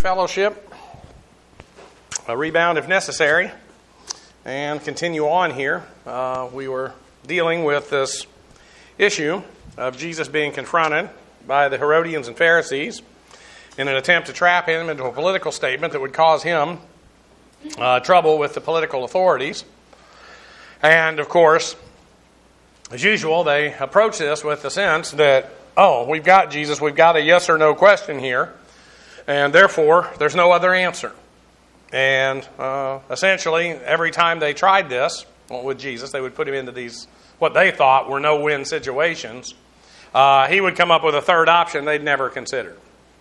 fellowship, a rebound if necessary, and continue on here. We were dealing with this issue of Jesus being confronted by the Herodians and Pharisees in an attempt to trap him into a political statement that would cause him trouble with the political authorities. And, of course, as usual, they approach this with the sense that, oh, we've got Jesus, we've got a yes or no question here, and therefore there's no other answer. And essentially, every time they tried this with Jesus, they would put him into these, what they thought were no-win situations. He would come up with a third option they'd never considered.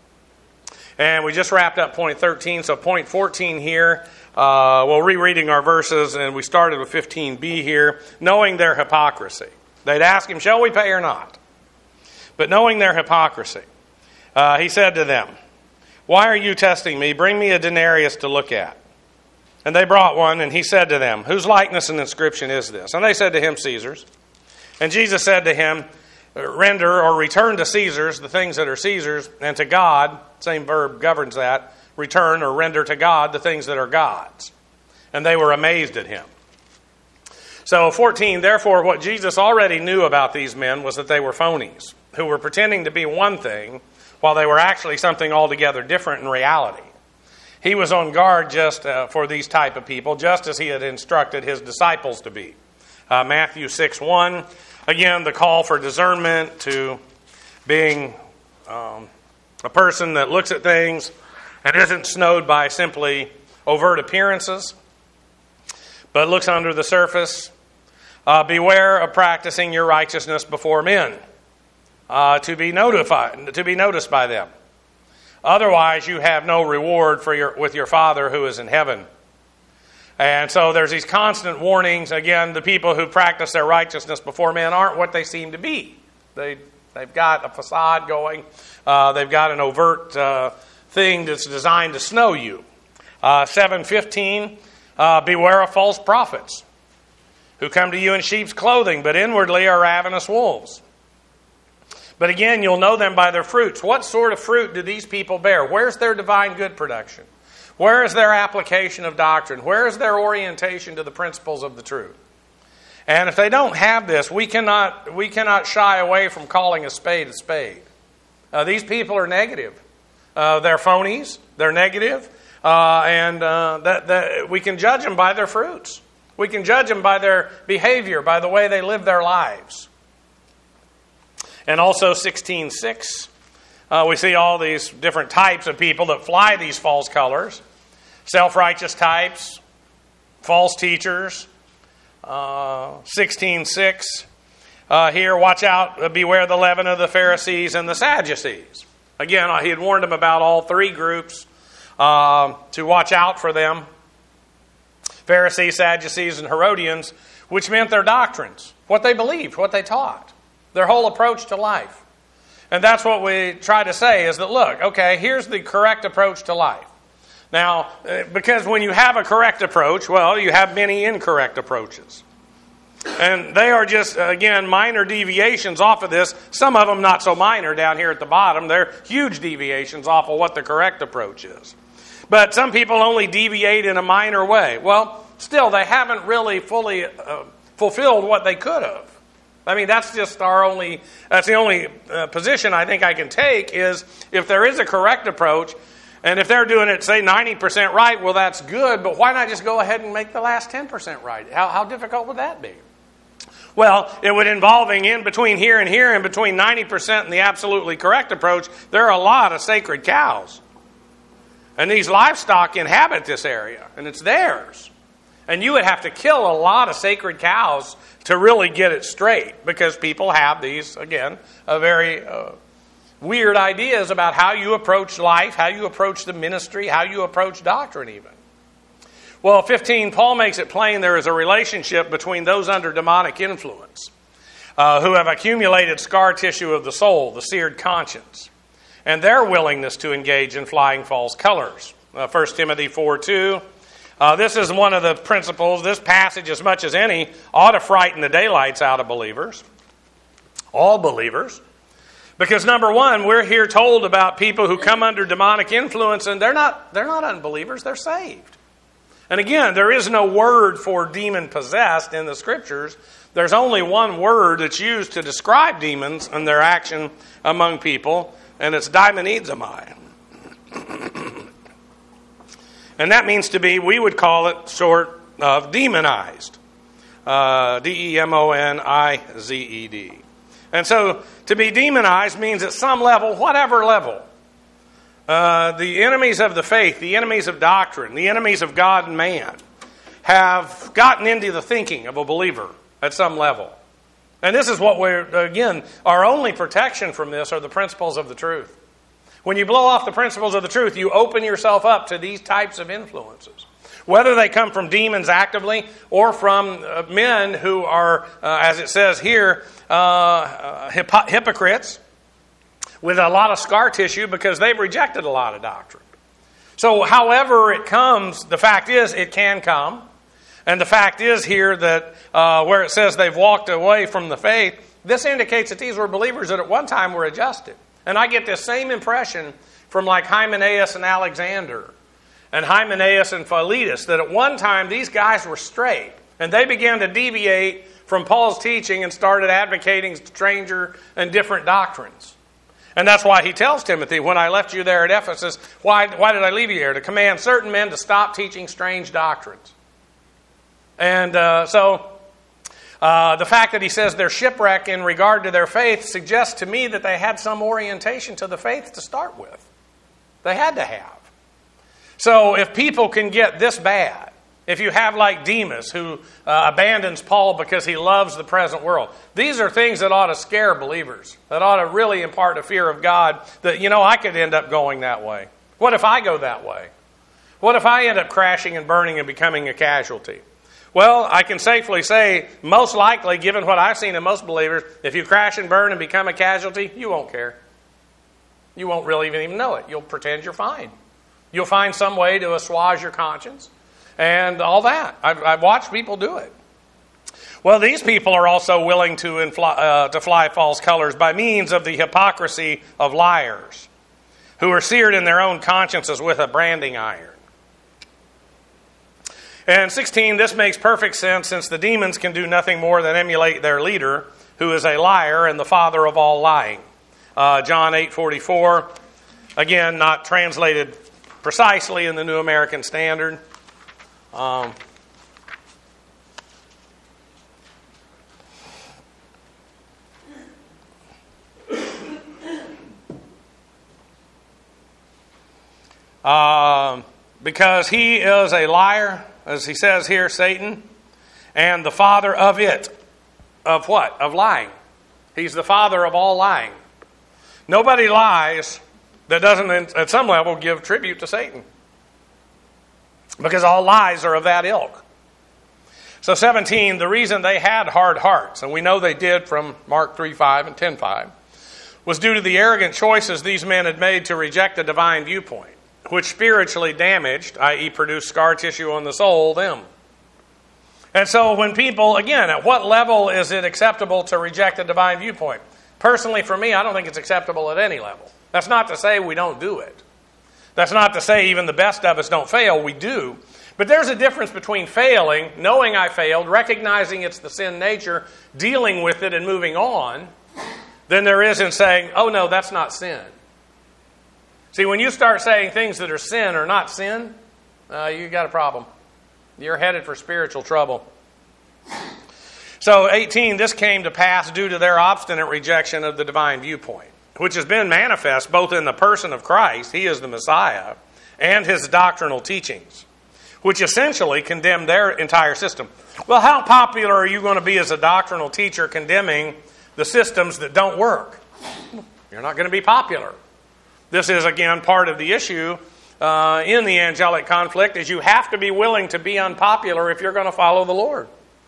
And we just wrapped up point 13, so point 14 here, rereading our verses, and we started with 15b here, knowing their hypocrisy. They'd ask him, shall we pay or not? But knowing their hypocrisy, he said to them, why are you testing me? Bring me a denarius to look at. And they brought one, and he said to them, whose likeness and inscription is this? And they said to him, Caesar's. And Jesus said to him, render or return to Caesar's the things that are Caesar's, and to God, same verb governs that, return or render to God the things that are God's. And they were amazed at him. So 14, therefore, what Jesus already knew about these men was that they were phonies, who were pretending to be one thing while they were actually something altogether different in reality. He was on guard just for these type of people, just as he had instructed his disciples to be. Matthew 6:1, again, the call for discernment to being a person that looks at things and isn't snowed by simply overt appearances, but looks under the surface. Beware of practicing your righteousness before men, to be noticed by them. Otherwise, you have no reward with your Father who is in heaven. And so there's these constant warnings. Again, the people who practice their righteousness before men aren't what they seem to be. They've got a facade going. They've got an overt thing that's designed to snow you. 7:15, beware of false prophets who come to you in sheep's clothing, but inwardly are ravenous wolves. But again, you'll know them by their fruits. What sort of fruit do these people bear? Where's their divine good production? Where is their application of doctrine? Where is their orientation to the principles of the truth? And if they don't have this, we cannot shy away from calling a spade a spade. These people are negative. They're phonies. They're negative. And we can judge them by their fruits. We can judge them by their behavior, by the way they live their lives. And also 16:6, we see all these different types of people that fly these false colors. Self-righteous types, false teachers. 16:6, here, watch out, beware the leaven of the Pharisees and the Sadducees. Again, he had warned them about all three groups to watch out for them. Pharisees, Sadducees, and Herodians, which meant their doctrines, what they believed, what they taught. Their whole approach to life. And that's what we try to say is that, look, okay, here's the correct approach to life. Now, because when you have a correct approach, well, you have many incorrect approaches. And they are just, again, minor deviations off of this. Some of them not so minor down here at the bottom. They're huge deviations off of what the correct approach is. But some people only deviate in a minor way. Well, still, they haven't really fully fulfilled what they could have. I mean, that's the only position I think I can take is if there is a correct approach, and if they're doing it, say, 90% right, well, that's good, but why not just go ahead and make the last 10% right? How difficult would that be? Well, it would involving in between here and here, in between 90% and the absolutely correct approach, there are a lot of sacred cows. And these livestock inhabit this area, and it's theirs. And you would have to kill a lot of sacred cows to really get it straight, because people have these, again, very weird ideas about how you approach life, how you approach the ministry, how you approach doctrine even. Well, 15, Paul makes it plain there is a relationship between those under demonic influence who have accumulated scar tissue of the soul, the seared conscience, and their willingness to engage in flying false colors. 1 Timothy 4:2. This is one of the principles. This passage, as much as any, ought to frighten the daylights out of believers. All believers. Because number one, we're here told about people who come under demonic influence, and they're not unbelievers, they're saved. And again, there is no word for demon-possessed in the Scriptures. There's only one word that's used to describe demons and their action among people, and it's daimonidzomai. And that means to be, we would call it short of demonized. Demonized. And so to be demonized means at some level, whatever level, the enemies of the faith, the enemies of doctrine, the enemies of God and man have gotten into the thinking of a believer at some level. And this is what our only protection from this are the principles of the truth. When you blow off the principles of the truth, you open yourself up to these types of influences. Whether they come from demons actively or from men who are, as it says here, hypocrites with a lot of scar tissue because they've rejected a lot of doctrine. So however it comes, the fact is it can come. And the fact is here that where it says they've walked away from the faith, this indicates that these were believers that at one time were adjusted. And I get this same impression from like Hymenaeus and Alexander and Hymenaeus and Philetus, that at one time these guys were straight. And they began to deviate from Paul's teaching and started advocating stranger and different doctrines. And that's why he tells Timothy, when I left you there at Ephesus, why did I leave you there? To command certain men to stop teaching strange doctrines. And the fact that he says they're shipwrecked in regard to their faith suggests to me that they had some orientation to the faith to start with. They had to have. So if people can get this bad, if you have like Demas who abandons Paul because he loves the present world, these are things that ought to scare believers, that ought to really impart a fear of God that, I could end up going that way. What if I go that way? What if I end up crashing and burning and becoming a casualty? Well, I can safely say, most likely, given what I've seen in most believers, if you crash and burn and become a casualty, you won't care. You won't really even know it. You'll pretend you're fine. You'll find some way to assuage your conscience and all that. I've watched people do it. Well, these people are also willing to fly false colors by means of the hypocrisy of liars who are seared in their own consciences with a branding iron. And 16, this makes perfect sense since the demons can do nothing more than emulate their leader, who is a liar and the father of all lying. John 8:44, again, not translated precisely in the New American Standard. Because he is a liar, as he says here, Satan, and the father of it. Of what? Of lying. He's the father of all lying. Nobody lies that doesn't, at some level, give tribute to Satan. Because all lies are of that ilk. So 17, the reason they had hard hearts, and we know they did from Mark 3:5 and 10:5, was due to the arrogant choices these men had made to reject the divine viewpoint, which spiritually damaged, i.e. produced scar tissue on the soul, them. And so when people, again, at what level is it acceptable to reject the divine viewpoint? Personally, for me, I don't think it's acceptable at any level. That's not to say we don't do it. That's not to say even the best of us don't fail. We do. But there's a difference between failing, knowing I failed, recognizing it's the sin nature, dealing with it and moving on, than there is in saying, oh no, that's not sin. See, when you start saying things that are sin or not sin, you got a problem. You're headed for spiritual trouble. So 18, this came to pass due to their obstinate rejection of the divine viewpoint, which has been manifest both in the person of Christ, he is the Messiah, and his doctrinal teachings, which essentially condemn their entire system. Well, how popular are you going to be as a doctrinal teacher condemning the systems that don't work? You're not going to be popular. This is, again, part of the issue in the angelic conflict, is you have to be willing to be unpopular if you're going to follow the Lord.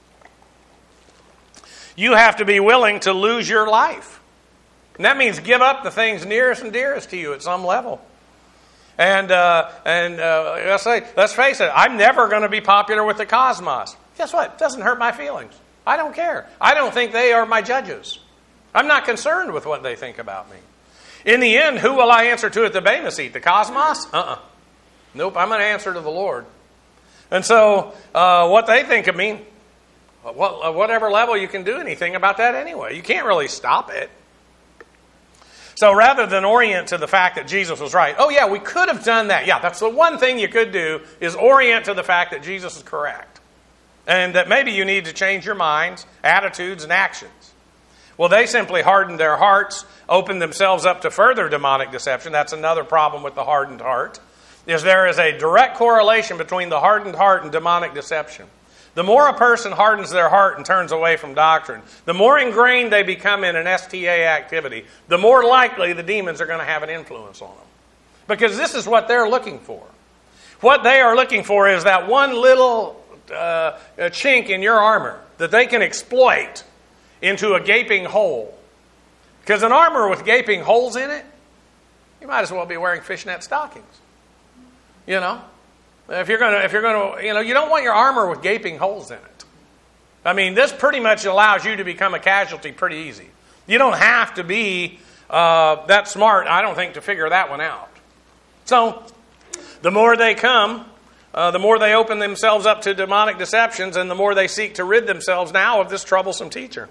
You have to be willing to lose your life. And that means give up the things nearest and dearest to you at some level. And let's face it, I'm never going to be popular with the cosmos. Guess what? It doesn't hurt my feelings. I don't care. I don't think they are my judges. I'm not concerned with what they think about me. In the end, who will I answer to at the Bema seat? The cosmos? Nope, I'm going to answer to the Lord. And so, what they think of me, whatever level, you can do anything about that anyway. You can't really stop it. So rather than orient to the fact that Jesus was right, oh yeah, we could have done that. Yeah, that's the one thing you could do, is orient to the fact that Jesus is correct. And that maybe you need to change your minds, attitudes, and actions. Well, they simply hardened their hearts, opened themselves up to further demonic deception. That's another problem with the hardened heart, is there is a direct correlation between the hardened heart and demonic deception. The more a person hardens their heart and turns away from doctrine, the more ingrained they become in an STA activity, the more likely the demons are going to have an influence on them. Because this is what they're looking for. What they are looking for is that one little chink in your armor that they can exploit into a gaping hole. Because an armor with gaping holes in it, you might as well be wearing fishnet stockings. You know? If you're going to, you don't want your armor with gaping holes in it. I mean, this pretty much allows you to become a casualty pretty easy. You don't have to be that smart, I don't think, to figure that one out. So, the more they come, the more they open themselves up to demonic deceptions, and the more they seek to rid themselves now of this troublesome teacher.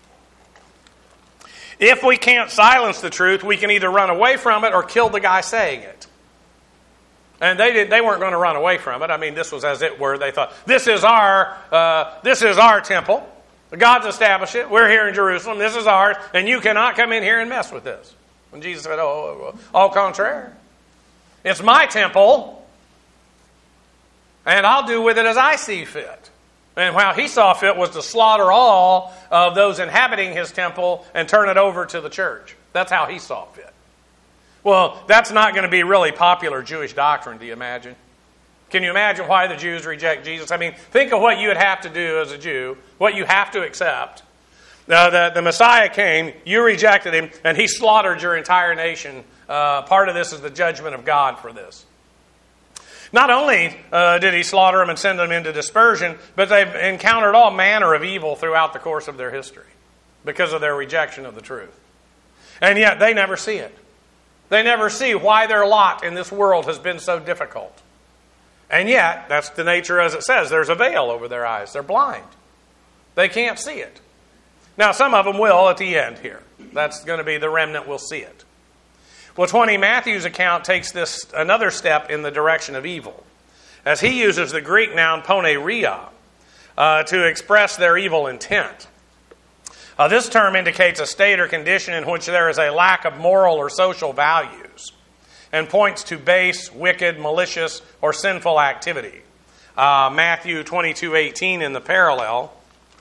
If we can't silence the truth, we can either run away from it or kill the guy saying it. And they weren't going to run away from it. I mean, this was as it were. They thought, this is our temple. God's established it. We're here in Jerusalem. This is ours. And you cannot come in here and mess with this. When Jesus said, au contraire. It's my temple. And I'll do with it as I see fit. And how he saw fit was to slaughter all of those inhabiting his temple and turn it over to the church. That's how he saw fit. Well, that's not going to be really popular Jewish doctrine, do you imagine? Can you imagine why the Jews reject Jesus? I mean, think of what you would have to do as a Jew, what you have to accept. The Messiah came, you rejected him, and he slaughtered your entire nation. Part of this is the judgment of God for this. Not only did he slaughter them and send them into dispersion, but they've encountered all manner of evil throughout the course of their history because of their rejection of the truth. And yet they never see it. They never see why their lot in this world has been so difficult. And yet, that's the nature as it says. There's a veil over their eyes. They're blind. They can't see it. Now, some of them will at the end here. That's going to be the remnant will see it. Well, 20 Matthew's account takes this another step in the direction of evil, as he uses the Greek noun poneria to express their evil intent. This term indicates a state or condition in which there is a lack of moral or social values and points to base, wicked, malicious, or sinful activity. Matthew 22:18 in the parallel.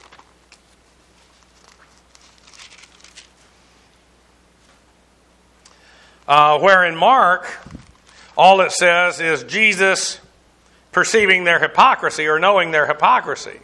Where in Mark, all it says is Jesus perceiving their hypocrisy or knowing their hypocrisy.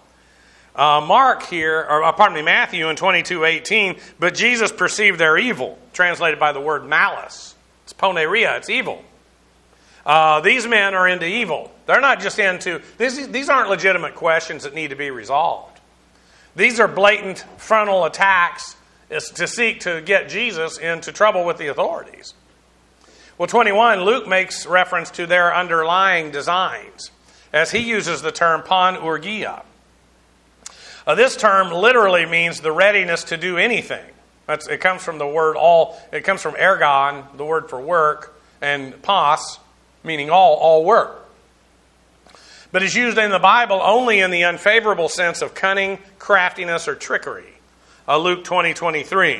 Matthew in 22:18, but Jesus perceived their evil, translated by the word malice. It's poneria, it's evil. These men are into evil. They're not just into, these aren't legitimate questions that need to be resolved. These are blatant frontal attacks to seek to get Jesus into trouble with the authorities. Well, 21, Luke makes reference to their underlying designs, as he uses the term paneurgia. This term literally means the readiness to do anything. It comes from the word all. It comes from ergon, the word for work, and pas, meaning all work. But it's used in the Bible only in the unfavorable sense of cunning, craftiness, or trickery. Luke 20:23.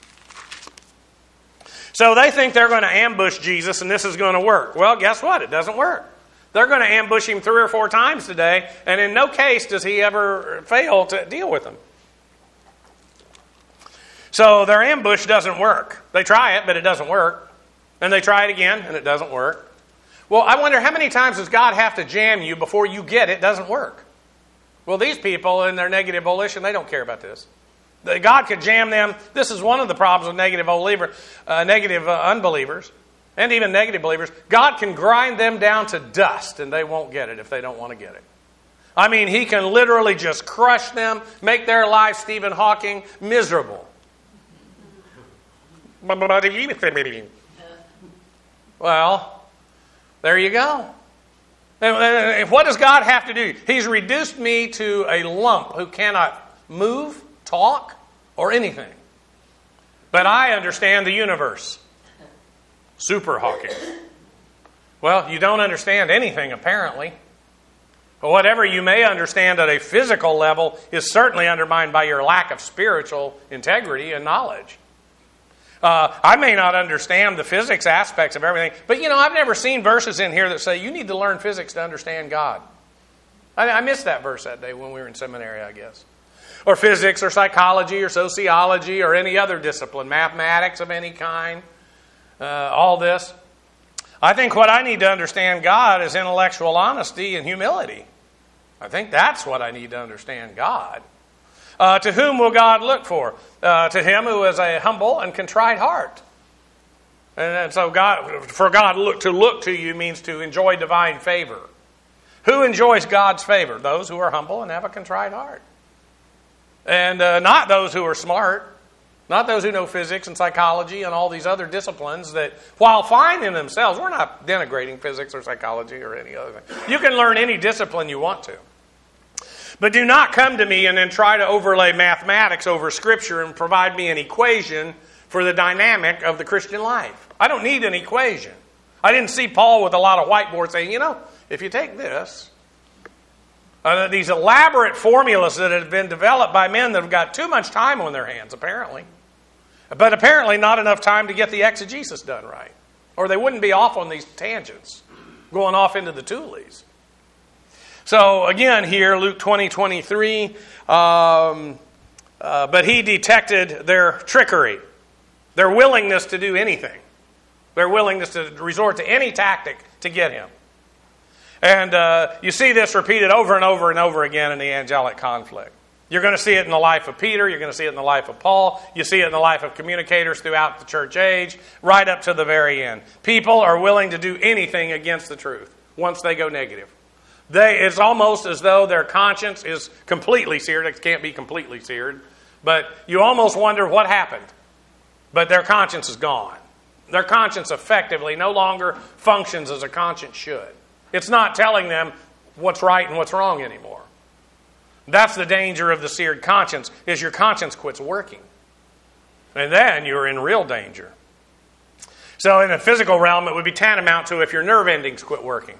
So they think they're going to ambush Jesus and this is going to work. Well, guess what? It doesn't work. They're going to ambush him 3 or 4 times today, and in no case does he ever fail to deal with them. So their ambush doesn't work. They try it, but it doesn't work. And they try it again, and it doesn't work. Well, I wonder how many times does God have to jam you before you get it doesn't work? Well, these people in their negative volition, they don't care about this. God could jam them. This is one of the problems with negative unbelievers. And even negative believers, God can grind them down to dust and they won't get it if they don't want to get it. I mean, he can literally just crush them, make their life, Stephen Hawking, miserable. Well, there you go. And what does God have to do? He's reduced me to a lump who cannot move, talk, or anything. But I understand the universe. Super Hawking. Well, you don't understand anything, apparently. But whatever you may understand at a physical level is certainly undermined by your lack of spiritual integrity and knowledge. I may not understand the physics aspects of everything, but I've never seen verses in here that say you need to learn physics to understand God. I missed that verse that day when we were in seminary, I guess. Or physics, or psychology, or sociology, or any other discipline, mathematics of any kind, all this. I think what I need to understand God is intellectual honesty and humility. I think that's what I need to understand God. To whom will God look for? To him who has a humble and contrite heart. And so for God to look to you means to enjoy divine favor. Who enjoys God's favor? Those who are humble and have a contrite heart. And not those who are smart. Not those who know physics and psychology and all these other disciplines that, while fine in themselves, we're not denigrating physics or psychology or any other thing. You can learn any discipline you want to. But do not come to me and then try to overlay mathematics over Scripture and provide me an equation for the dynamic of the Christian life. I don't need an equation. I didn't see Paul with a lot of whiteboards saying, if you take this, these elaborate formulas that have been developed by men that have got too much time on their hands, apparently. But apparently not enough time to get the exegesis done right. Or they wouldn't be off on these tangents, going off into the Tules. So again here, Luke 20:23, but he detected their trickery, their willingness to do anything, their willingness to resort to any tactic to get him. And you see this repeated over and over and over again in the angelic conflict. You're going to see it in the life of Peter. You're going to see it in the life of Paul. You see it in the life of communicators throughout the church age, right up to the very end. People are willing to do anything against the truth once they go negative. It's almost as though their conscience is completely seared. It can't be completely seared. But you almost wonder what happened. But their conscience is gone. Their conscience effectively no longer functions as a conscience should. It's not telling them what's right and what's wrong anymore. That's the danger of the seared conscience, is your conscience quits working. And then you're in real danger. So in a physical realm, it would be tantamount to if your nerve endings quit working.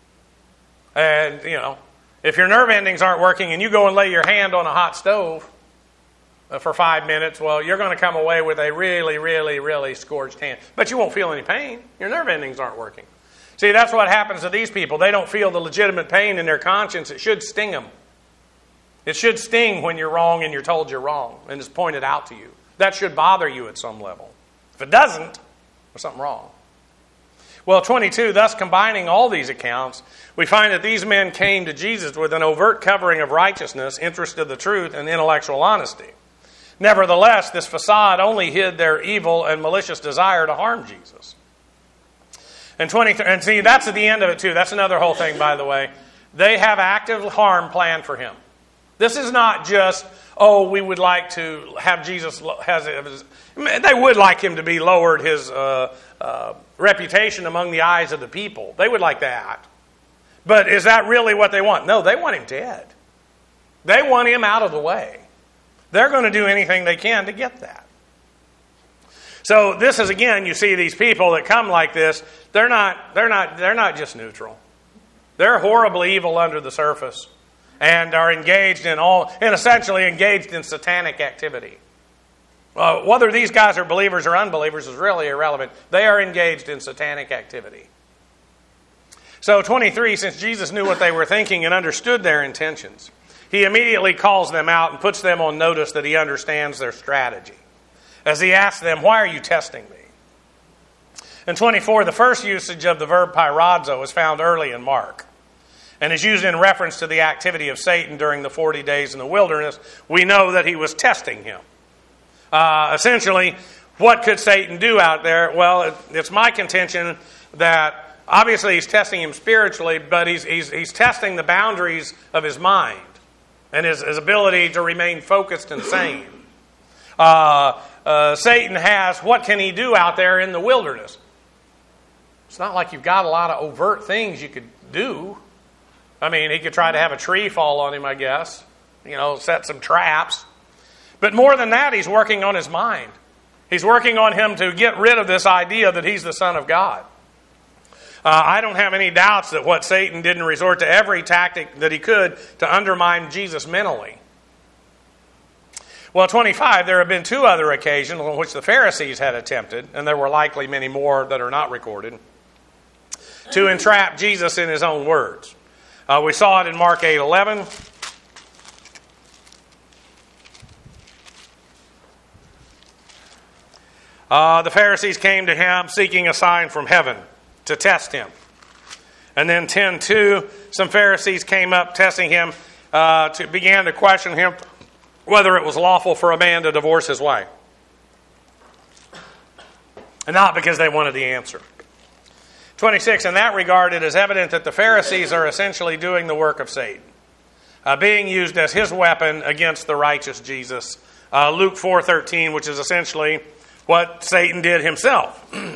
And, if your nerve endings aren't working and you go and lay your hand on a hot stove for 5 minutes, well, you're going to come away with a really, really, really scorched hand. But you won't feel any pain. Your nerve endings aren't working. See, that's what happens to these people. They don't feel the legitimate pain in their conscience. It should sting them. It should sting when you're wrong and you're told you're wrong and it's pointed out to you. That should bother you at some level. If it doesn't, there's something wrong. Well, 22, thus combining all these accounts, we find that these men came to Jesus with an overt covering of righteousness, interest in the truth, and intellectual honesty. Nevertheless, this facade only hid their evil and malicious desire to harm Jesus. And 23, and see, that's at the end of it too. That's another whole thing, by the way. They have active harm planned for him. This is not just, we would like to have Jesus, they would like him to be lowered, his reputation among the eyes of the people. They would like that. But is that really what they want? No, they want him dead. They want him out of the way. They're going to do anything they can to get that. So this is, again, you see these people that come like this, they're not just neutral. They're horribly evil under the surface and are engaged essentially engaged in satanic activity. Whether these guys are believers or unbelievers is really irrelevant. They are engaged in satanic activity. So 23, since Jesus knew what they were thinking and understood their intentions, he immediately calls them out and puts them on notice that he understands their strategy. As he asks them, why are you testing me? In 24, the first usage of the verb pyrazo is found early in Mark and is used in reference to the activity of Satan during the 40 days in the wilderness. We know that he was testing him. Essentially, what could Satan do out there? Well, it's my contention that obviously he's testing him spiritually, but he's testing the boundaries of his mind and his ability to remain focused and sane. Satan has, what can he do out there in the wilderness? It's not like you've got a lot of overt things you could do. I mean, he could try to have a tree fall on him, I guess. Set some traps. But more than that, he's working on his mind. He's working on him to get rid of this idea that he's the Son of God. I don't have any doubts that what Satan didn't resort to every tactic that he could to undermine Jesus mentally. Well, 25, there have been 2 other occasions on which the Pharisees had attempted, and there were likely many more that are not recorded, to entrap Jesus in his own words. We saw it in Mark 8:11. The Pharisees came to him seeking a sign from heaven to test him. And then 10:2, some Pharisees came up testing him, began to question him whether it was lawful for a man to divorce his wife. And not because they wanted the answer. 26, in that regard, it is evident that the Pharisees are essentially doing the work of Satan, being used as his weapon against the righteous Jesus. Luke 4:13, which is essentially what Satan did himself.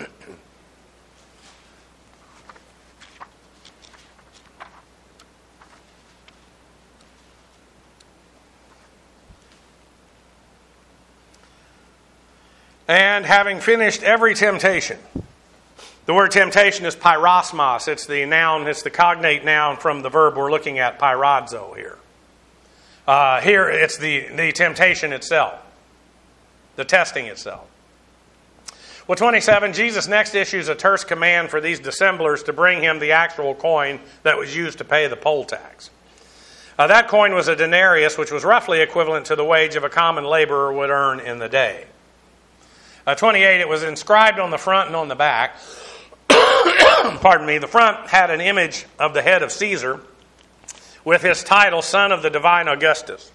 And having finished every temptation. The word temptation is pyrosmos. It's the noun, it's the cognate noun from the verb we're looking at, pyradzo here. Here it's the temptation itself, the testing itself. Well, 27, Jesus next issues a terse command for these dissemblers to bring him the actual coin that was used to pay the poll tax. That coin was a denarius, which was roughly equivalent to the wage of a common laborer would earn in the day. 28, it was inscribed on the front and on the back. Pardon me. The front had an image of the head of Caesar with his title, Son of the Divine Augustus,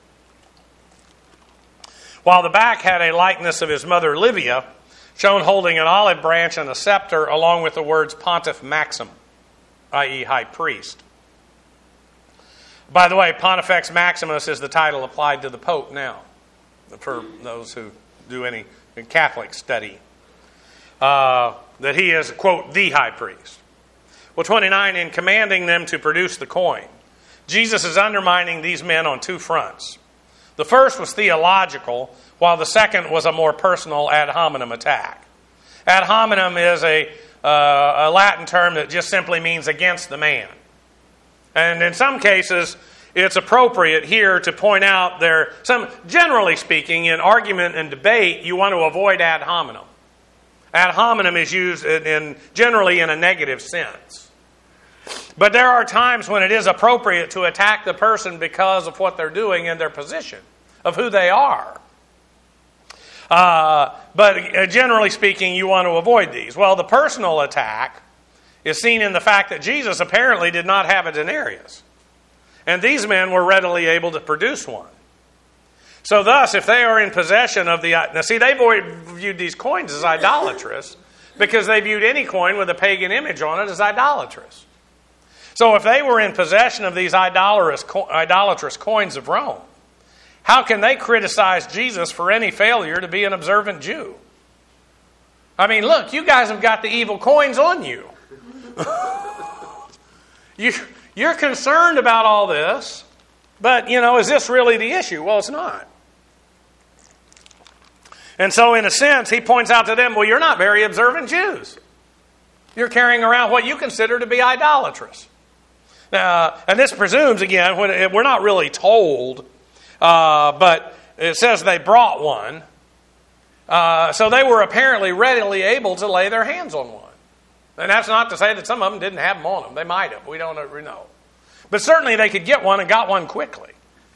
while the back had a likeness of his mother Livia, shown holding an olive branch and a scepter, along with the words Pontiff Maxim, i.e. high priest. By the way, Pontifex Maximus is the title applied to the Pope now, for those who do any Catholic study, that he is, quote, the high priest. Well, 29, in commanding them to produce the coin, Jesus is undermining these men on 2 fronts. The first was theological, while the second was a more personal ad hominem attack. Ad hominem is a Latin term that just simply means against the man. And in some cases, it's appropriate here to point out generally speaking, in argument and debate, you want to avoid ad hominem. Ad hominem is used generally in a negative sense. But there are times when it is appropriate to attack the person because of what they're doing and their position, of who they are. But generally speaking, you want to avoid these. Well, the personal attack is seen in the fact that Jesus apparently did not have a denarius. And these men were readily able to produce one. So thus, if they are in possession of now see, they viewed these coins as idolatrous because they viewed any coin with a pagan image on it as idolatrous. So if they were in possession of these idolatrous coins of Rome, how can they criticize Jesus for any failure to be an observant Jew? I mean, look, you guys have got the evil coins on you. You're concerned about all this, but, is this really the issue? Well, it's not. And so, in a sense, he points out to them, well, you're not very observant Jews. You're carrying around what you consider to be idolatrous. And this presumes, again, we're not really told, but it says they brought one. So they were apparently readily able to lay their hands on one. And that's not to say that some of them didn't have them on them. They might have. We don't know. But certainly they could get one and got one quickly.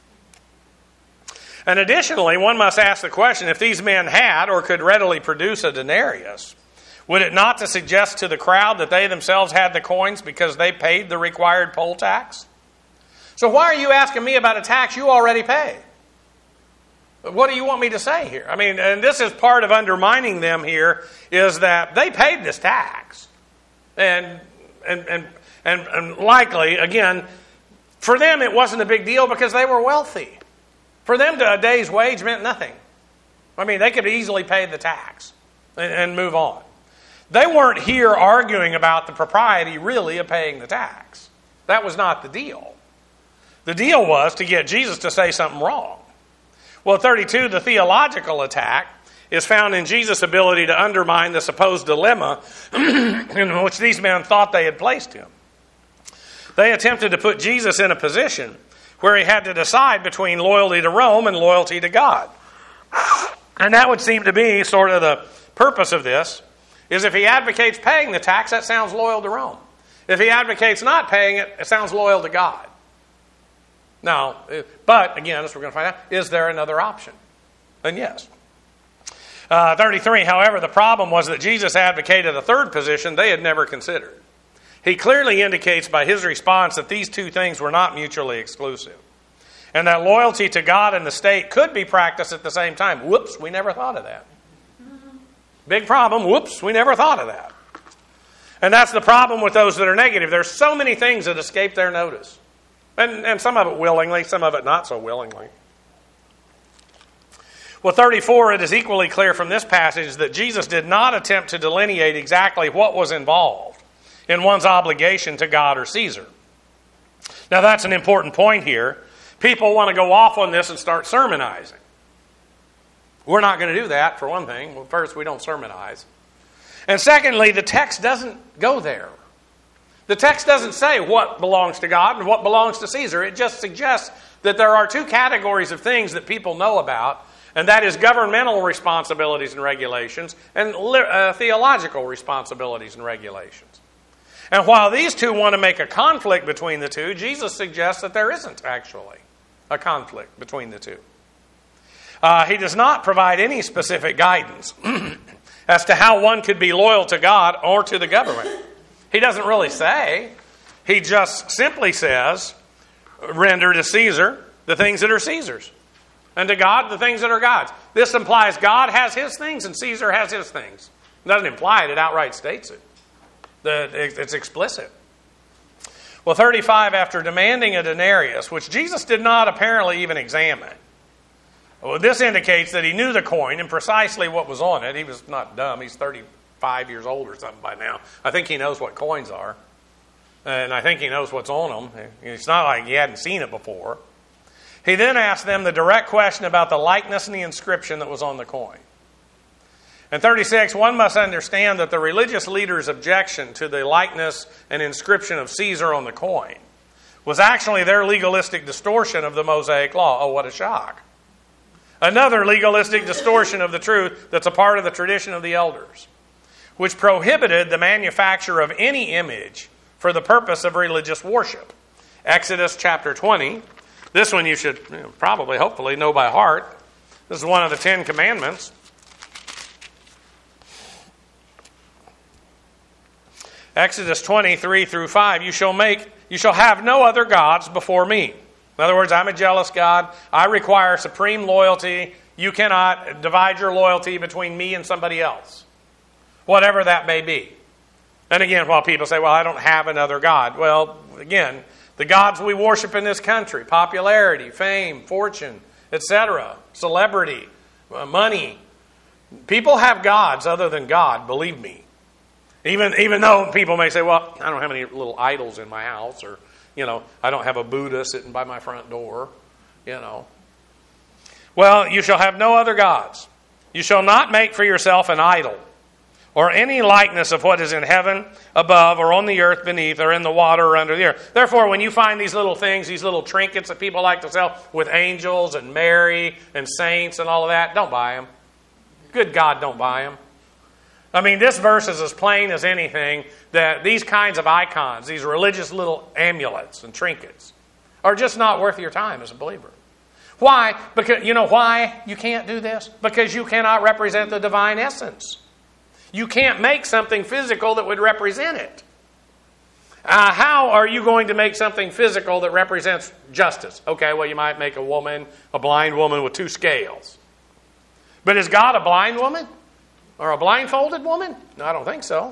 And additionally, one must ask the question, if these men had or could readily produce a denarius, would it not to suggest to the crowd that they themselves had the coins because they paid the required poll tax? So why are you asking me about a tax you already pay? What do you want me to say here? I mean, and this is part of undermining them here, is that they paid this tax. And likely, again, for them it wasn't a big deal because they were wealthy. For them, a day's wage meant nothing. I mean, they could easily pay the tax and move on. They weren't here arguing about the propriety, really, of paying the tax. That was not the deal. The deal was to get Jesus to say something wrong. Well, 32, the theological attack is found in Jesus' ability to undermine the supposed dilemma in which these men thought they had placed him. They attempted to put Jesus in a position where he had to decide between loyalty to Rome and loyalty to God. And that would seem to be sort of the purpose of this, is if he advocates paying the tax, that sounds loyal to Rome. If he advocates not paying it, it sounds loyal to God. Now, but again, as we're going to find out, is there another option? And yes. 33, however, the problem was that Jesus advocated a third position they had never considered. He clearly indicates by his response that these two things were not mutually exclusive, and that loyalty to God and the state could be practiced at the same time. Whoops, we never thought of that. Big problem. Whoops, we never thought of that. And that's the problem with those that are negative. There's so many things that escape their notice. And some of it willingly, some of it not so willingly. Well, 34, it is equally clear from this passage that Jesus did not attempt to delineate exactly what was involved in one's obligation to God or Caesar. Now, that's an important point here. People want to go off on this and start sermonizing. We're not going to do that, for one thing. Well, first, we don't sermonize. And secondly, the text doesn't go there. The text doesn't say what belongs to God and what belongs to Caesar. It just suggests that there are two categories of things that people know about, and that is governmental responsibilities and regulations and theological responsibilities and regulations. And while these two want to make a conflict between the two, Jesus suggests that there isn't actually a conflict between the two. He does not provide any specific guidance as to how one could be loyal to God or to the government. He doesn't really say. He just simply says, render to Caesar the things that are Caesar's, and to God the things that are God's. This implies God has his things and Caesar has his things. It doesn't imply it, it outright states it. It's explicit. Well, 35, after demanding a denarius, which Jesus did not apparently even examine, well, this indicates that he knew the coin and precisely what was on it. He was not dumb. He's 35 years old or something by now. I think he knows what coins are. And I think he knows what's on them. It's not like he hadn't seen it before. He then asked them the direct question about the likeness and the inscription that was on the coin. And 36, one must understand that the religious leaders' objection to the likeness and inscription of Caesar on the coin was actually their legalistic distortion of the Mosaic Law. Oh, what a shock. Another legalistic distortion of the truth that's a part of the tradition of the elders, which prohibited the manufacture of any image for the purpose of religious worship. Exodus chapter 20. This one you should probably, hopefully, know by heart. This is one of the 10 Commandments. Exodus 20, 3 through 5. You shall have no other gods before me. In other words, I'm a jealous God. I require supreme loyalty. You cannot divide your loyalty between me and somebody else, whatever that may be. And again, while people say, well, I don't have another God. Well, again, the gods we worship in this country, popularity, fame, fortune, etc., celebrity, money. People have gods other than God, believe me. Even though people may say, well, I don't have any little idols in my house, or I don't have a Buddha sitting by my front door, Well, you shall have no other gods. You shall not make for yourself an idol, or any likeness of what is in heaven above, or on the earth beneath, or in the water, or under the earth. Therefore, when you find these little things, these little trinkets that people like to sell with angels and Mary and saints and all of that, don't buy them. Good God, don't buy them. I mean, this verse is as plain as anything that these kinds of icons, these religious little amulets and trinkets, are just not worth your time as a believer. Why? Because you know why you can't do this? Because you cannot represent the divine essence. You can't make something physical that would represent it. How are you going to make something physical that represents justice? Okay, well, you might make a blind woman with 2 scales. But is God a blind woman? Or a blindfolded woman? No, I don't think so.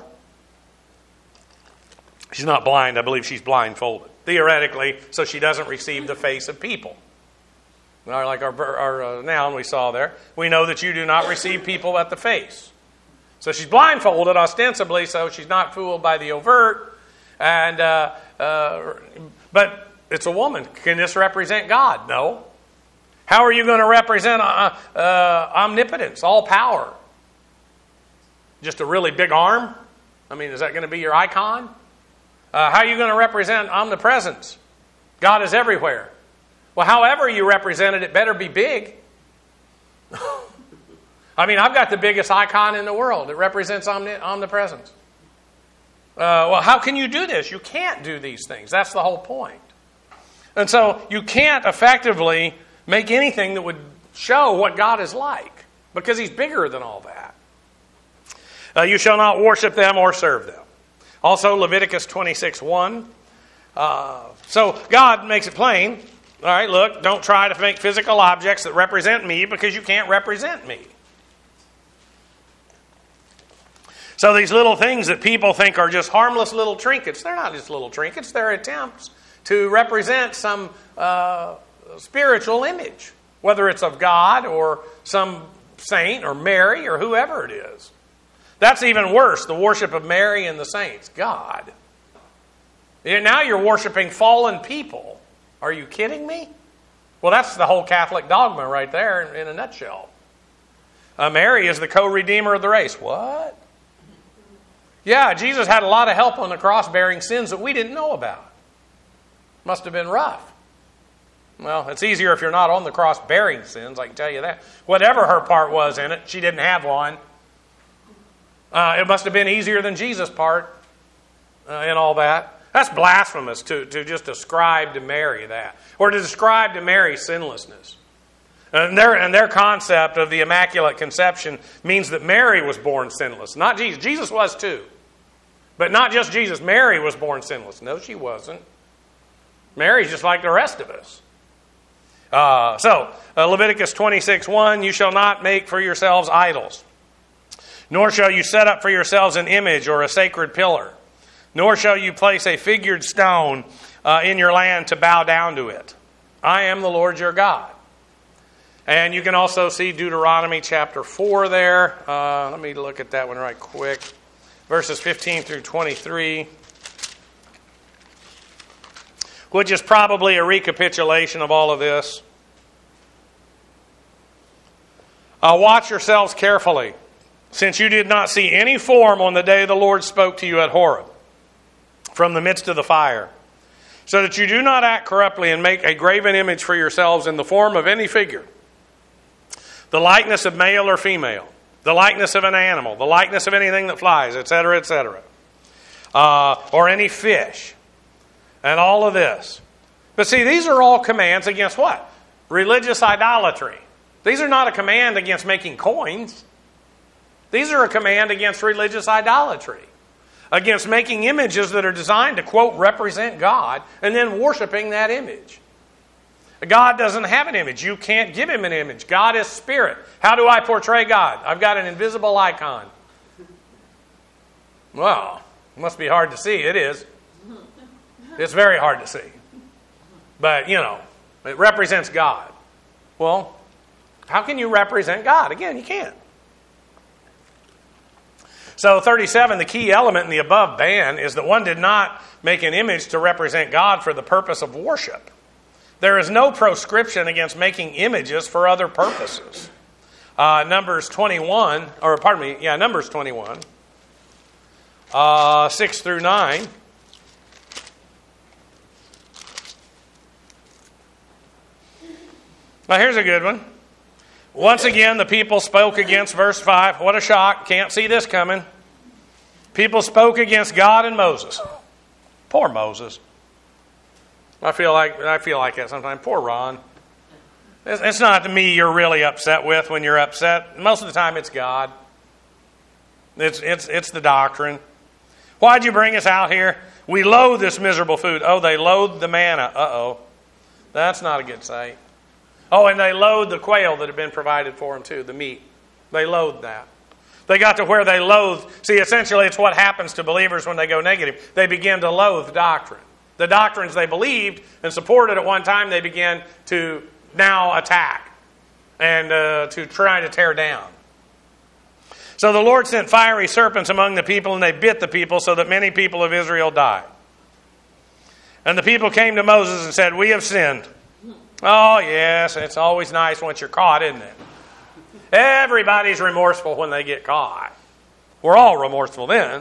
She's not blind. I believe she's blindfolded. Theoretically, so she doesn't receive the face of people. like our noun we saw there. We know that you do not receive people at the face. So she's blindfolded ostensibly, so she's not fooled by the overt. But it's a woman. Can this represent God? No. How are you going to represent omnipotence, all power? Just a really big arm? I mean, is that going to be your icon? How are you going to represent omnipresence? God is everywhere. Well, however you represent it, it better be big. I mean, I've got the biggest icon in the world. It represents omnipresence. Well, how can you do this? You can't do these things. That's the whole point. And so you can't effectively make anything that would show what God is like, because He's bigger than all that. You shall not worship them or serve them. Also, Leviticus 26:1. So God makes it plain. All right, look, don't try to make physical objects that represent me, because you can't represent me. So these little things that people think are just harmless little trinkets, they're not just little trinkets. They're attempts to represent some spiritual image, whether it's of God or some saint or Mary or whoever it is. That's even worse, the worship of Mary and the saints. God. Now you're worshiping fallen people. Are you kidding me? Well, that's the whole Catholic dogma right there in a nutshell. Mary is the co-redeemer of the race. What? Yeah, Jesus had a lot of help on the cross bearing sins that we didn't know about. Must have been rough. Well, it's easier if you're not on the cross bearing sins, I can tell you that. Whatever her part was in it, she didn't have one. It must have been easier than Jesus' part in all that. That's blasphemous to just ascribe to Mary that, or to describe to Mary sinlessness. And their concept of the Immaculate Conception means that Mary was born sinless, not Jesus. Jesus was too. But not just Jesus. Mary was born sinless. No, she wasn't. Mary's just like the rest of us. Leviticus 26:1, you shall not make for yourselves idols, nor shall you set up for yourselves an image or a sacred pillar, nor shall you place a figured stone in your land to bow down to it. I am the Lord your God. And you can also see Deuteronomy chapter 4 there. Let me look at that one right quick. Verses 15 through 23. Which is probably a recapitulation of all of this. Watch yourselves carefully, since you did not see any form on the day the Lord spoke to you at Horeb, from the midst of the fire, so that you do not act corruptly and make a graven image for yourselves in the form of any figure, the likeness of male or female, the likeness of an animal, the likeness of anything that flies, etc., etc., or any fish, and all of this. But see, these are all commands against what? Religious idolatry. These are not a command against making coins. These are a command against religious idolatry, against making images that are designed to, quote, represent God, and then worshiping that image. God doesn't have an image. You can't give Him an image. God is spirit. How do I portray God? I've got an invisible icon. Well, it must be hard to see. It is. It's very hard to see. But, it represents God. Well, how can you represent God? Again, you can't. So 37, the key element in the above ban is that one did not make an image to represent God for the purpose of worship. There is no proscription against making images for other purposes. Numbers 21, Numbers 21, 6 through 9. Now here's a good one. Once again, the people spoke against, verse 5. What a shock. Can't see this coming. People spoke against God and Moses. Poor Moses. I feel like that sometimes. Poor Ron. It's not me you're really upset with when you're upset. Most of the time it's God. It's the doctrine. Why'd you bring us out here? We loathe this miserable food. Oh, they loathed the manna. Uh-oh. That's not a good sight. Oh, and they loathed the quail that had been provided for them too, the meat. They loathed that. They got to where they loathed. See, essentially it's what happens to believers when they go negative. They begin to loathe doctrine. The doctrines they believed and supported at one time, they began to now attack and to try to tear down. So the Lord sent fiery serpents among the people, and they bit the people, so that many people of Israel died. And the people came to Moses and said, "We have sinned." Oh, yes, it's always nice once you're caught, isn't it? Everybody's remorseful when they get caught. We're all remorseful then.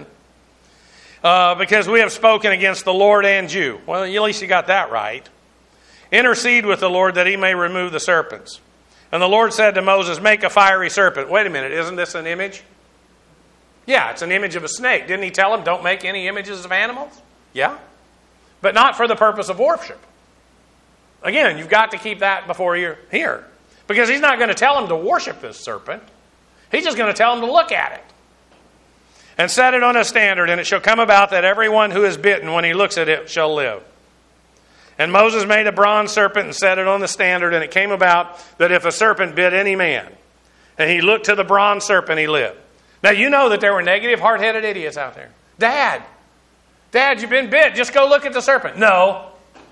Because we have spoken against the Lord and you. Well, at least you got that right. Intercede with the Lord that he may remove the serpents. And the Lord said to Moses, "Make a fiery serpent." Wait a minute, isn't this an image? Yeah, it's an image of a snake. Didn't he tell him, don't make any images of animals? Yeah. But not for the purpose of worship. Again, you've got to keep that before you're here. Because he's not going to tell him to worship this serpent. He's just going to tell him to look at it. And set it on a standard, and it shall come about that everyone who is bitten, when he looks at it, shall live. And Moses made a bronze serpent and set it on the standard, and it came about that if a serpent bit any man, and he looked to the bronze serpent, he lived. Now, you know that there were negative, hard-headed idiots out there. Dad, you've been bit. Just go look at the serpent. No.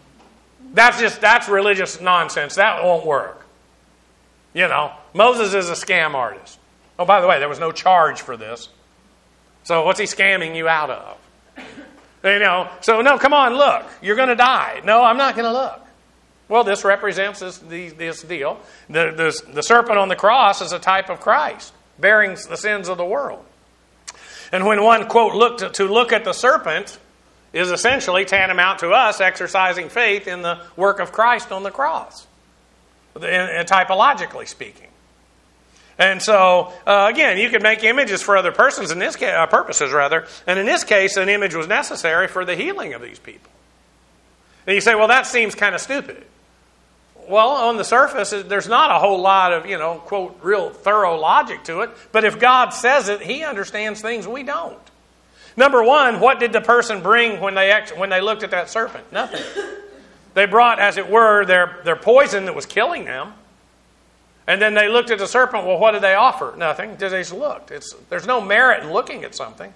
That's religious nonsense. That won't work. You know, Moses is a scam artist. Oh, by the way, there was no charge for this. So what's he scamming you out of? You know, so no, come on, look. You're going to die. No, I'm not going to look. Well, this represents this deal. The serpent on the cross is a type of Christ, bearing the sins of the world. And when one, quote, to look at the serpent is essentially tantamount to us exercising faith in the work of Christ on the cross, typologically speaking. And so, again, you could make images for other persons in this case, purposes, rather. And in this case, an image was necessary for the healing of these people. And you say, well, that seems kind of stupid. Well, on the surface, there's not a whole lot of, quote, real thorough logic to it. But if God says it, he understands things we don't. Number one, what did the person bring when they looked at that serpent? Nothing. They brought, as it were, their poison that was killing them. And then they looked at the serpent. Well, what did they offer? Nothing. They just looked. There's no merit in looking at something.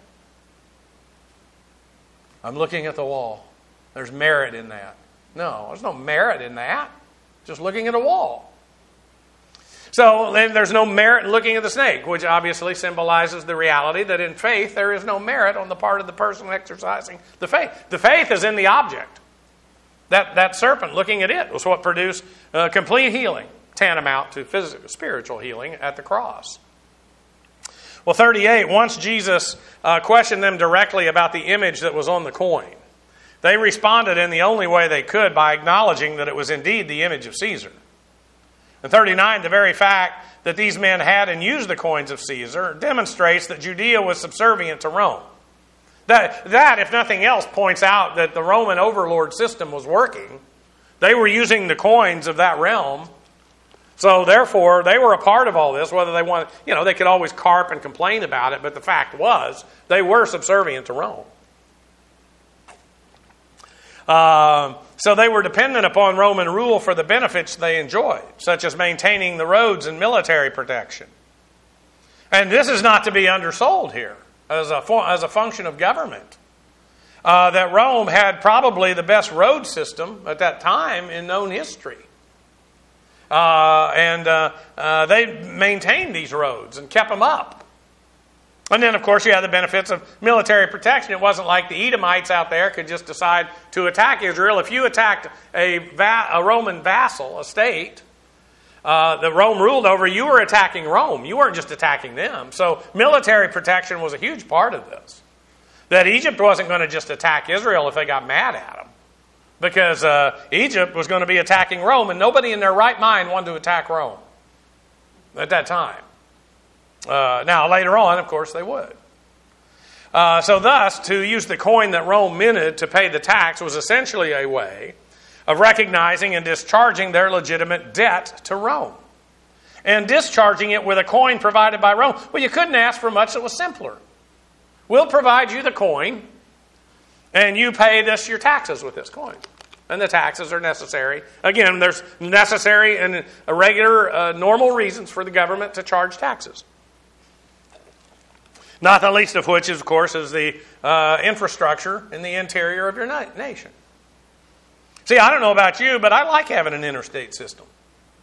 I'm looking at the wall. There's merit in that. No, there's no merit in that. Just looking at a wall. So then there's no merit in looking at the snake, which obviously symbolizes the reality that in faith there is no merit on the part of the person exercising the faith. The faith is in the object. That serpent, looking at it, was what produced complete healing, tantamount to physical, spiritual healing at the cross. Well, 38, once Jesus questioned them directly about the image that was on the coin, they responded in the only way they could by acknowledging that it was indeed the image of Caesar. And 39, the very fact that these men had and used the coins of Caesar demonstrates that Judea was subservient to Rome. That, if nothing else, points out that the Roman overlord system was working. They were using the coins of that realm. So therefore, they were a part of all this, whether they wanted, they could always carp and complain about it, but the fact was, they were subservient to Rome. So they were dependent upon Roman rule for the benefits they enjoyed, such as maintaining the roads and military protection. And this is not to be undersold here as a function of government. That Rome had probably the best road system at that time in known history. And they maintained these roads and kept them up. And then, of course, you had the benefits of military protection. It wasn't like the Edomites out there could just decide to attack Israel. If you attacked a Roman vassal, a state, that Rome ruled over, you were attacking Rome. You weren't just attacking them. So military protection was a huge part of this. That Egypt wasn't going to just attack Israel if they got mad at them. Because Egypt was going to be attacking Rome, and nobody in their right mind wanted to attack Rome at that time. Now, later on, of course, they would. So thus, to use the coin that Rome minted to pay the tax was essentially a way of recognizing and discharging their legitimate debt to Rome. And discharging it with a coin provided by Rome. Well, you couldn't ask for much that was simpler. We'll provide you the coin, and you pay your taxes with this coin. And the taxes are necessary. Again, there's necessary and regular, normal reasons for the government to charge taxes. Not the least of which, of course, is the infrastructure in the interior of your nation. See, I don't know about you, but I like having an interstate system.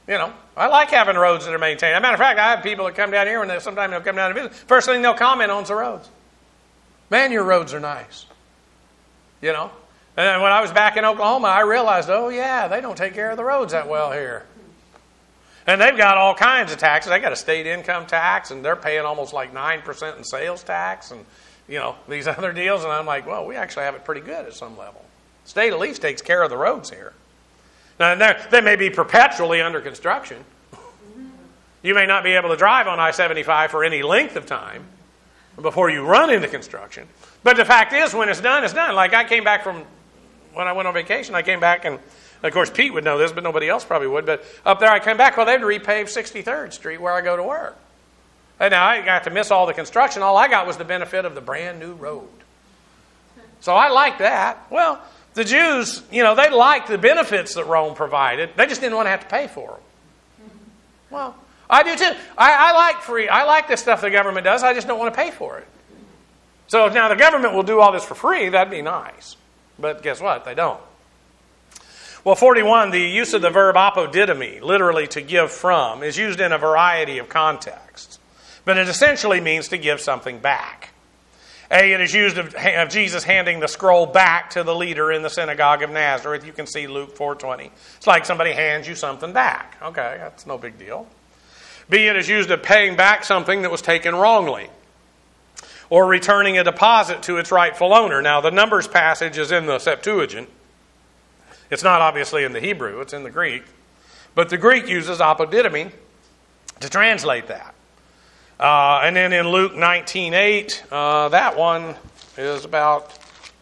I like having roads that are maintained. As a matter of fact, I have people that come down here, and sometimes they'll come down to visit. First thing they'll comment on is the roads. Man, your roads are nice. And then when I was back in Oklahoma, I realized, they don't take care of the roads that well here. And they've got all kinds of taxes. They got a state income tax, and they're paying almost like 9% in sales tax, and these other deals. And I'm like, well, we actually have it pretty good at some level. The state at least takes care of the roads here. Now, they may be perpetually under construction. You may not be able to drive on I-75 for any length of time before you run into construction. But the fact is, when it's done, it's done. Like I came back from, when I went on vacation, I came back, and of course Pete would know this, but nobody else probably would. But up there I came back, they'd repaved 63rd Street where I go to work. And now I got to miss all the construction. All I got was the benefit of the brand new road. So I liked that. Well, the Jews, they liked the benefits that Rome provided. They just didn't want to have to pay for them. Well, I do too. I like the stuff the government does. I just don't want to pay for it. So if now the government will do all this for free, that'd be nice. But guess what? They don't. Well, 41, the use of the verb apodidomi, literally to give from, is used in a variety of contexts. But it essentially means to give something back. It is used of Jesus handing the scroll back to the leader in the synagogue of Nazareth. You can see Luke 4:20. It's like somebody hands you something back. Okay, that's no big deal. B, it is used of paying back something that was taken wrongly, or returning a deposit to its rightful owner. Now, the Numbers passage is in the Septuagint. It's not obviously in the Hebrew, it's in the Greek. But the Greek uses apodidomi to translate that. And then in Luke 19:8, that one is about...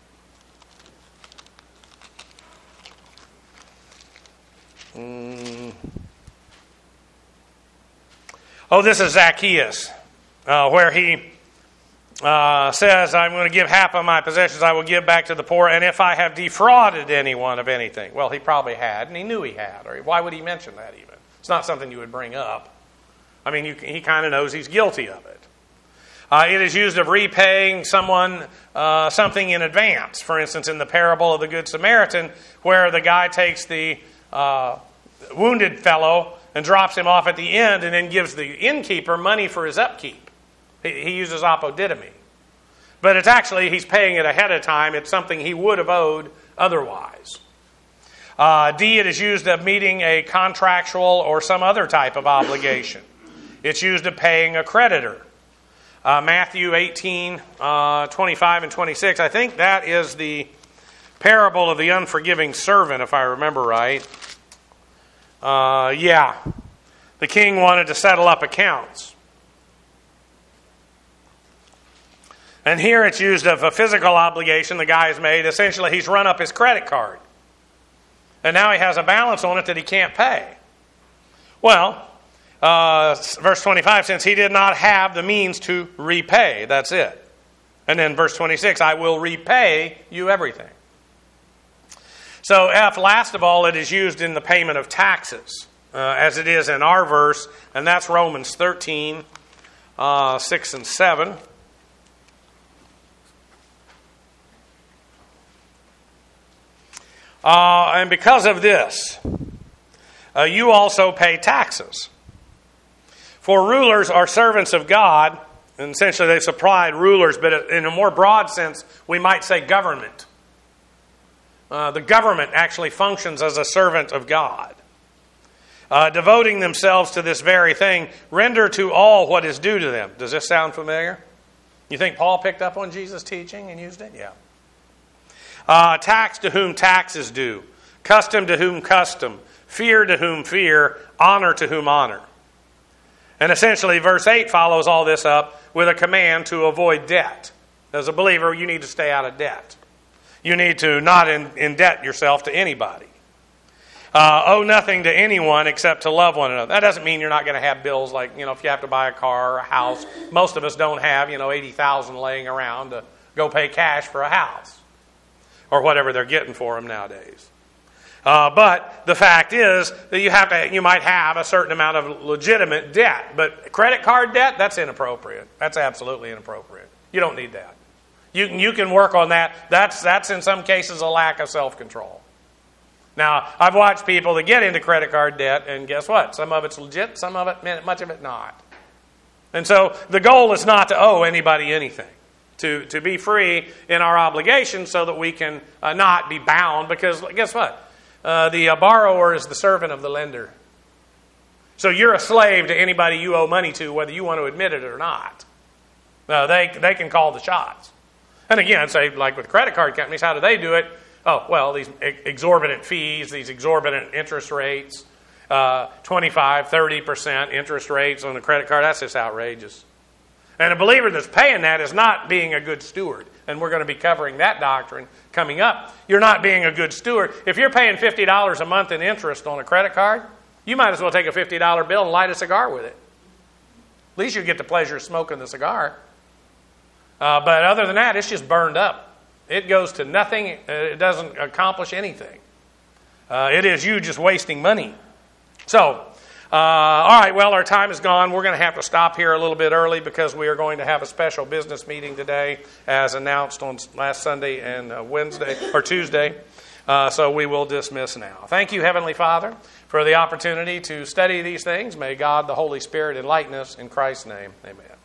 this is Zacchaeus, where he says, I'm going to give half of my possessions, I will give back to the poor, and if I have defrauded anyone of anything. Well, he probably had, and he knew he had. Or why would he mention that even? It's not something you would bring up. I mean, he kind of knows he's guilty of it. It is used of repaying someone something in advance. For instance, in the parable of the Good Samaritan, where the guy takes the wounded fellow and drops him off at the end and then gives the innkeeper money for his upkeep. He uses apodidomi. But it's actually, he's paying it ahead of time. It's something he would have owed otherwise. D, it is used of meeting a contractual or some other type of obligation. It's used of paying a creditor. Matthew 18, 25 and 26. I think that is the parable of the unforgiving servant, if I remember right. The king wanted to settle up accounts. And here it's used of a physical obligation the guy's made. Essentially, he's run up his credit card. And now he has a balance on it that he can't pay. Well, verse 25, since he did not have the means to repay, that's it. And then verse 26, I will repay you everything. So F, last of all, it is used in the payment of taxes, as it is in our verse, and that's Romans 13, 6 and 7. And because of this, you also pay taxes. For rulers are servants of God, and essentially they supplied rulers, but in a more broad sense, we might say government. The government actually functions as a servant of God. Devoting themselves to this very thing, render to all what is due to them. Does this sound familiar? You think Paul picked up on Jesus' teaching and used it? Yeah. Tax to whom tax is due, custom to whom custom, fear to whom fear, honor to whom honor. And essentially, verse 8 follows all this up with a command to avoid debt. As a believer, you need to stay out of debt. You need to not indebt yourself to anybody. Owe nothing to anyone except to love one another. That doesn't mean you're not going to have bills like, if you have to buy a car or a house. Most of us don't have, $80,000 laying around to go pay cash for a house. Or whatever they're getting for them nowadays. But the fact is that you might have a certain amount of legitimate debt. But credit card debt, that's inappropriate. That's absolutely inappropriate. You don't need that. You can work on that. That's in some cases a lack of self-control. Now, I've watched people that get into credit card debt, and guess what? Some of it's legit, some of it, much of it not. And so the goal is not to owe anybody anything, to be free in our obligations so that we can not be bound, because guess what? The borrower is the servant of the lender. So you're a slave to anybody you owe money to, whether you want to admit it or not. They can call the shots. And again, say like with credit card companies, how do they do it? Oh, well, these exorbitant fees, these exorbitant interest rates, 25, 30% interest rates on a credit card, that's just outrageous. And a believer that's paying that is not being a good steward. And we're going to be covering that doctrine coming up. You're not being a good steward. If you're paying $50 a month in interest on a credit card, you might as well take a $50 bill and light a cigar with it. At least you get the pleasure of smoking the cigar. But other than that, it's just burned up. It goes to nothing. It doesn't accomplish anything. It is you just wasting money. So, all right, well, our time is gone. We're going to have to stop here a little bit early because we are going to have a special business meeting today as announced on last Sunday and Wednesday or Tuesday. So we will dismiss now. Thank you, Heavenly Father, for the opportunity to study these things. May God, the Holy Spirit, enlighten us. In Christ's name, amen.